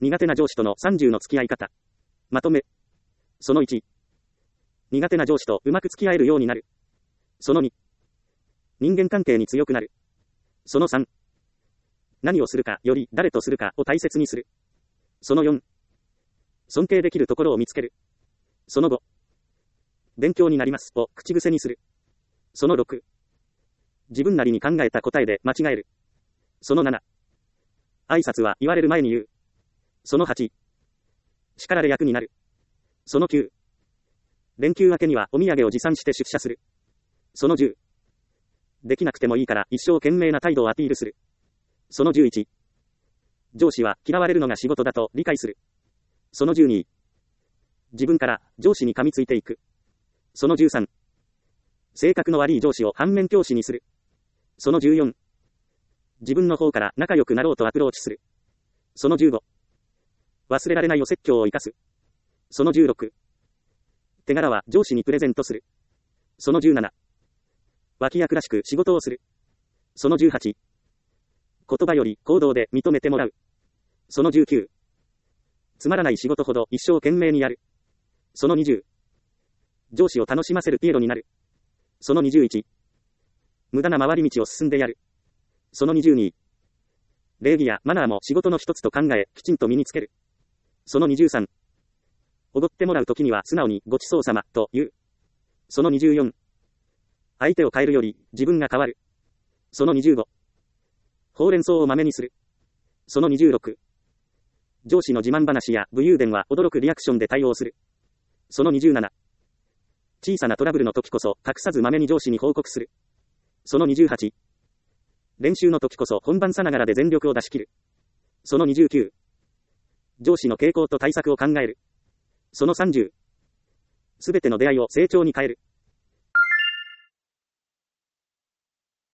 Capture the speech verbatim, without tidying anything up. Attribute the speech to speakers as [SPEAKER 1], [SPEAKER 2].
[SPEAKER 1] 苦手な上司とのさんじゅうの付き合い方。まとめ。そのいち。苦手な上司とうまく付き合えるようになる。そのに。人間関係に強くなる。そのさん。何をするかより誰とするかを大切にする。そのよん。尊敬できるところを見つける。そのご。勉強になりますを口癖にする。そのろく。自分なりに考えた答えで間違える。そのなな。挨拶は言われる前に言う。そのはち。叱られ役になる。そのきゅう。連休明けにはお土産を持参して出社する。そのじゅう。できなくてもいいから一生懸命な態度をアピールする。そのじゅういち。上司は嫌われるのが仕事だと理解する。そのじゅうに。自分から上司に噛みついていく。そのじゅうさん。性格の悪い上司を反面教師にする。そのじゅうよん。自分の方から仲良くなろうとアプローチする。そのじゅうご。忘れられないお説教を生かす。そのじゅうろく。手柄は上司にプレゼントする。そのじゅうなな。脇役らしく仕事をする。そのじゅうはち。言葉より行動で認めてもらう。そのじゅうきゅう。つまらない仕事ほど一生懸命にやる。そのにじゅう。上司を楽しませるピエロになる。そのにじゅういち。無駄な回り道を進んでやる。そのにじゅうに。礼儀やマナーも仕事の一つと考え、きちんと身につける。そのにじゅうさん。おごってもらうときには素直にごちそうさまと言う。そのにじゅうよん。相手を変えるより自分が変わる。そのにじゅうご。ほうれん草をまめにする。そのにじゅうろく。上司の自慢話や武勇伝は驚くリアクションで対応する。そのにじゅうなな。小さなトラブルの時こそ隠さずまめに上司に報告する。そのにじゅうはち。練習の時こそ本番さながらで全力を出し切る。そのにじゅうきゅう。上司の傾向と対策を考える。そのさんじゅう。すべての出会いを成長に変える。